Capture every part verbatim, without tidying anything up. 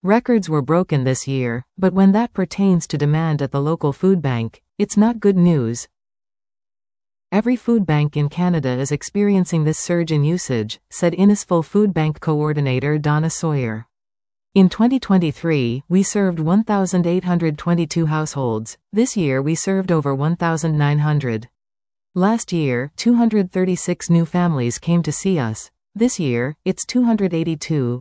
Records were broken this year, but when that pertains to demand at the local food bank, it's not good news. Every food bank in Canada is experiencing this surge in usage, said Innisfil Food Bank Coordinator Donna Sawyer. In twenty twenty-three, we served one thousand eight hundred twenty-two households. This year we served over one thousand nine hundred. Last year, two hundred thirty-six new families came to see us. This year, it's two hundred eighty-two.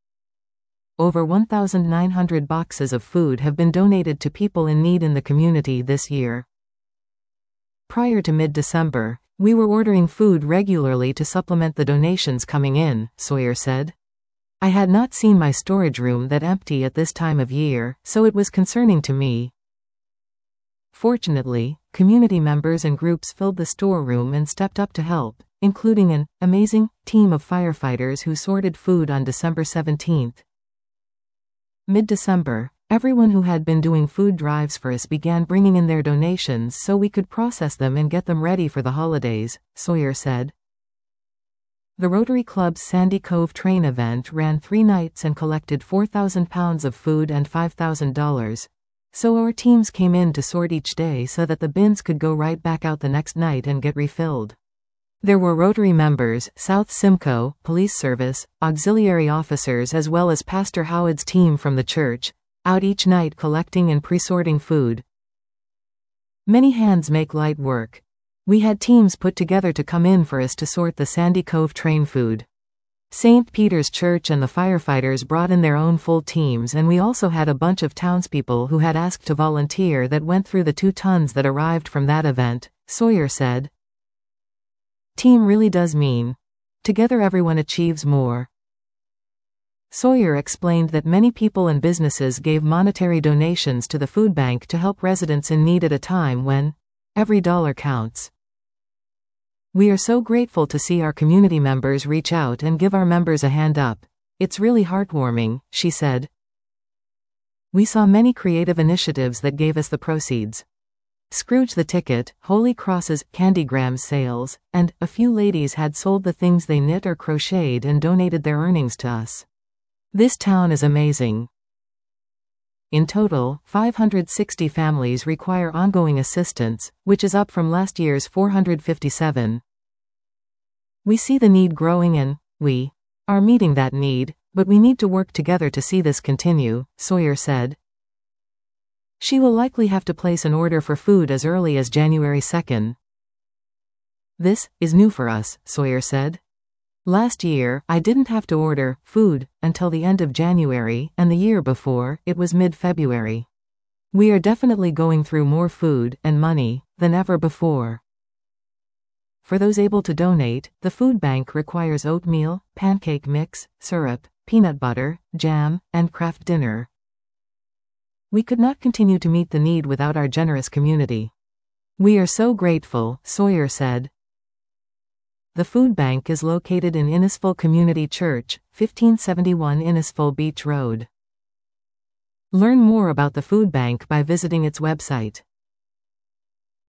Over one thousand nine hundred boxes of food have been donated to people in need in the community this year. Prior to mid-December, we were ordering food regularly to supplement the donations coming in, Sawyer said. I had not seen my storage room that empty at this time of year, so it was concerning to me. Fortunately, community members and groups filled the storeroom and stepped up to help, including an amazing team of firefighters who sorted food on December seventeenth. Mid-December, everyone who had been doing food drives for us began bringing in their donations so we could process them and get them ready for the holidays, Sawyer said. The Rotary Club's Sandy Cove train event ran three nights and collected four thousand pounds of food and five thousand dollars. So our teams came in to sort each day so that the bins could go right back out the next night and get refilled. There were Rotary members, South Simcoe, police service, auxiliary officers as well as Pastor Howard's team from the church, out each night collecting and pre-sorting food. Many hands make light work. We had teams put together to come in for us to sort the Sandy Cove train food. Saint Peter's Church and the firefighters brought in their own full teams, and we also had a bunch of townspeople who had asked to volunteer that went through the two tons that arrived from that event, Sawyer said. Team really does mean. Together everyone achieves more. Sawyer explained that many people and businesses gave monetary donations to the food bank to help residents in need at a time when every dollar counts. We are so grateful to see our community members reach out and give our members a hand up. It's really heartwarming, she said. We saw many creative initiatives that gave us the proceeds. Scrooge the Ticket, Holy Cross's Candygram sales, and a few ladies had sold the things they knit or crocheted and donated their earnings to us. This town is amazing. In total, five hundred sixty families require ongoing assistance, which is up from last year's four hundred fifty-seven. We see the need growing and we are meeting that need, but we need to work together to see this continue, Sawyer said. She will likely have to place an order for food as early as January second. This is new for us, Sawyer said. Last year, I didn't have to order food until the end of January, and the year before, it was mid-February. We are definitely going through more food and money than ever before. For those able to donate, the food bank requires oatmeal, pancake mix, syrup, peanut butter, jam, and Kraft Dinner. We could not continue to meet the need without our generous community. We are so grateful, Sawyer said. The food bank is located in Innisfil Community Church, fifteen seventy-one Innisfil Beach Road. Learn more about the food bank by visiting its website.